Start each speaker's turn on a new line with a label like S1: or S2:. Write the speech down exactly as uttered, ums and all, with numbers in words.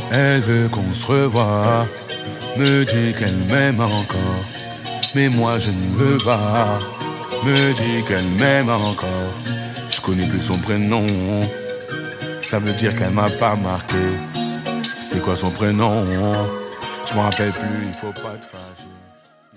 S1: Elle veut qu'on se revoie, me dit qu'elle m'aime encore, mais moi je ne veux pas. Me dit qu'elle m'aime encore, je connais plus son prénom. Ça veut dire qu'elle m'a pas marqué. C'est quoi son prénom? Je m'en rappelle plus, il faut pas te fâcher.